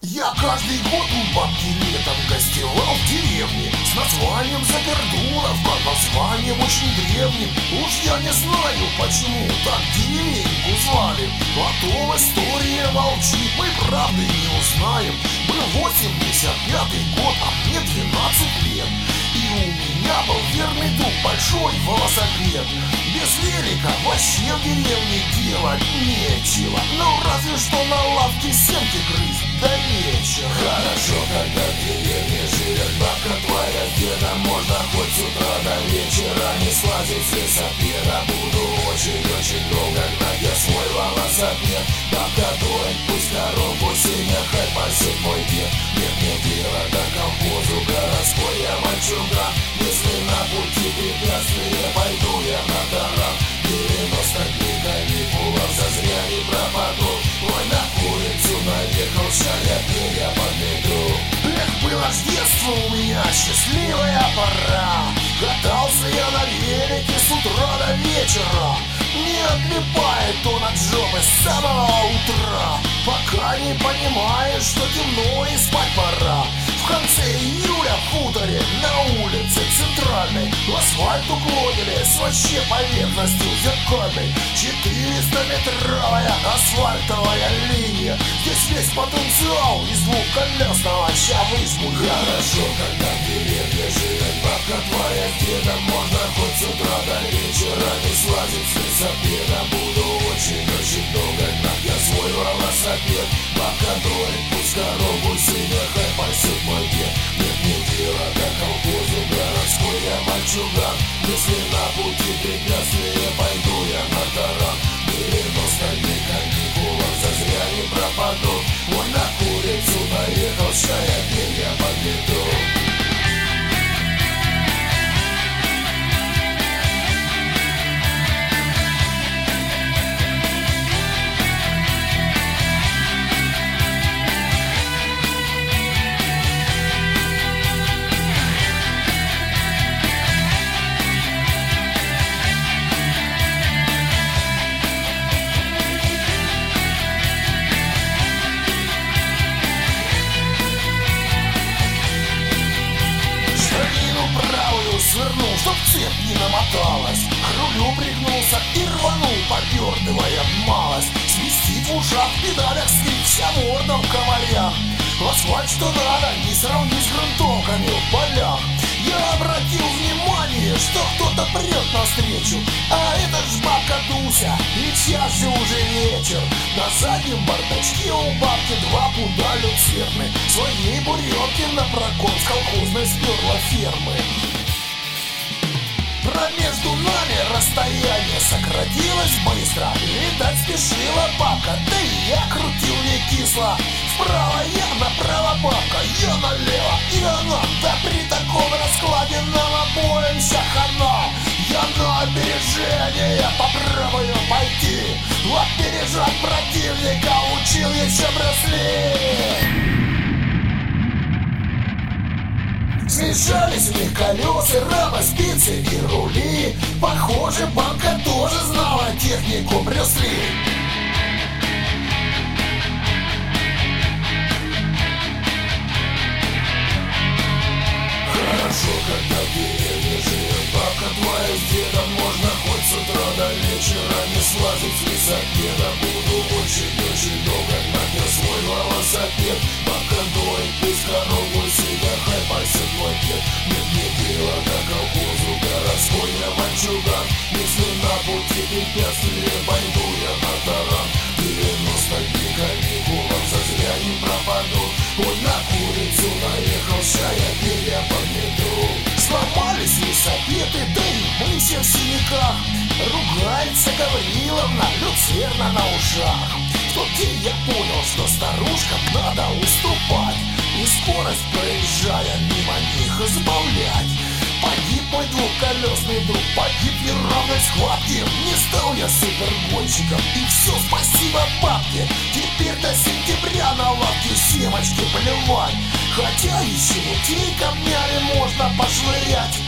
Я каждый год у бабки летом гостевал в деревне с названием Запердуров, под названием очень древним. Уж я не знаю, почему так деревеньку звали, а то в истории молчит, мы правды не узнаем. Был 85-й год, а мне 12 лет, и у меня был верный друг, большой велосипед. Без велика вообще в деревне делать нечего, ну разве что на лавке семки грызть до вечера. Хорошо, когда в деревне живет бабка твоя с дедом, можно хоть с утра до вечера не слазить с велосипеда. Буду очень-очень долго гнать я свой велосипед. Бабка дует, пусть корову синя, хоть пасет мой дед. Нет мне дела до колхозу, городской я мальчуга. Если на пути препятствия, пойду я на таран. 90 дней каникулов зазря не пропаду. Ой, на курицу наехал, ща я перья подмету. Эх, было ж детство у меня, счастливая пора. Катался я на велике с утра до вечера. Не отлипает он от жопы с самого утра, пока не понимаешь, что темно и спать пора. В конце июля в хуторе на улице Центральной асфальт уклонили с вообще поверхностью зеркальной. 400-метровая асфальтовая линия. Здесь весь потенциал из двухколесного ща вызьму. Хорошо, когда в деревне живет бабка твоя с дедом, можно хоть с утра до вечера не слазить с велосипеда. Буду очень-очень долго гнать я свой велосипед. Бабка дует, пусть корову синя, хоть пасет мой дед. Нет мне дела до колхозу, городской я мальчуган. Если на пути препятствия, пойду я на таран. 90 дней каникулов зазря не пропаду. Ой, на курицу наехал, ща я перья подмету. Свернул, чтоб цепь не намоталась, к рулю пригнулся и рванул, повертывая малость. Свистит в ушах, в педалях скрип, вся морда в комарях. Асфальт что надо, не сравнить с грунтовками в полях. Я обратил внимание, что кто-то прет навстречу, а это ж бабка Дуся, и час же уже вечер. На заднем бардачке у бабки 2 пуда люцерны. Своей буренки на прокол с колхозной сперла фермы. Между нами расстояние сократилось быстро. Видать, спешила бабка, да и я крутил не кисло. Вправо я, направо бабка, я налево, и она. Да при таком раскладе нам обоим вся хана. Я на опережение попробую пойти. Опережать противника учил еще браслет. Смешались в них колеса, рамы, спицы и рули. Похоже, бабка тоже знала технику Брюс Ли. Хорошо, когда в деревне живет бабка твоя с дедом, можно хоть с утра до вечера не слазить с велосипеда. Буду очень-очень долго гнать я свой велосипед. Бабка дует, пусть корову синя, хоть пасет мой дед. Нет мне дела до колхозу, городской я мальчуган. Если на пути препятствия, пойду я на таран. 90 дней каникулов зазря не пропаду. Ой, на курицу наехал, ща я перья подмету. Сломались велосипеды, да и мы все в синяках. Ругается Гавриловна, люцерна на ушах. В тот день я понял, что старушкам надо уступать и скорость, проезжая мимо них, избавлять. Погиб мой двухколесный друг, погиб в неравной схватке. Не стал я супергонщиком, и все, спасибо бабке. Теперь до сентября на лавке семечки поливать. Хотя еще мутей камнями можно пошвырять.